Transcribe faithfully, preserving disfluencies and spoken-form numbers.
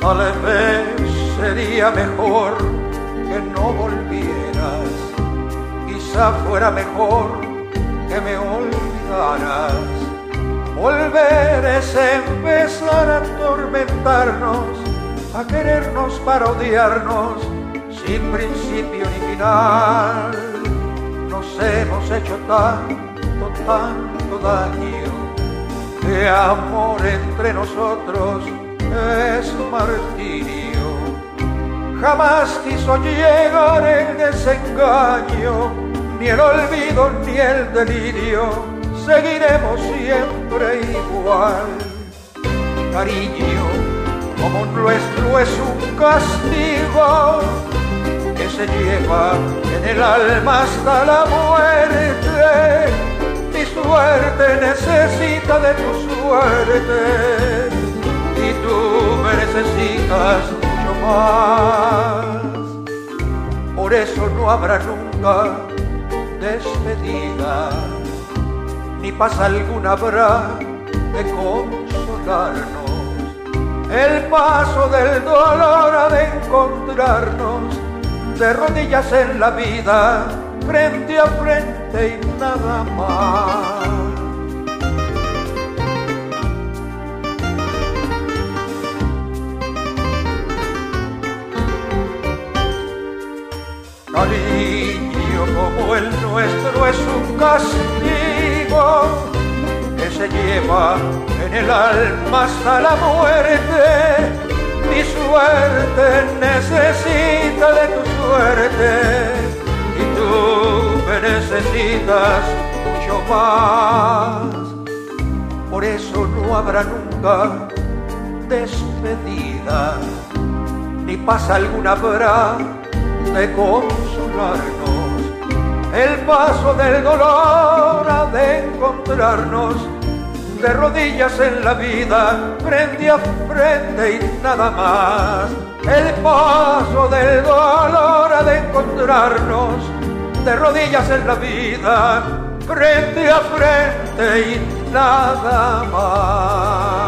Tal vez sería mejor que no volvieras, quizá fuera mejor que me olvidaras. Volver es empezar a atormentarnos, a querernos para odiarnos, sin principio ni final. Nos hemos hecho tanto, tanto daño, que amor entre nosotros es martirio. Jamás quiso llegar el desengaño, ni el olvido ni el delirio. Seguiremos siempre igual. Cariño como nuestro es un castigo que se lleva en el alma hasta la muerte. Mi suerte necesita de tu suerte y tú me necesitas mucho más. Por eso no habrá nunca despedida, ni paz alguna habrá de consolarnos. El paso del dolor ha de encontrarnos de rodillas en la vida, frente a frente y nada más. Cariño como el nuestro es un castigo que se lleva en el alma hasta la muerte. Mi suerte necesita de tu suerte y tú me necesitas mucho más. Por eso no habrá nunca despedida, ni paz alguna habrá de consolarnos. El paso del dolor ha de encontrarnos de rodillas en la vida, frente a frente y nada más. El paso del dolor ha de encontrarnos de rodillas en la vida, frente a frente y nada más.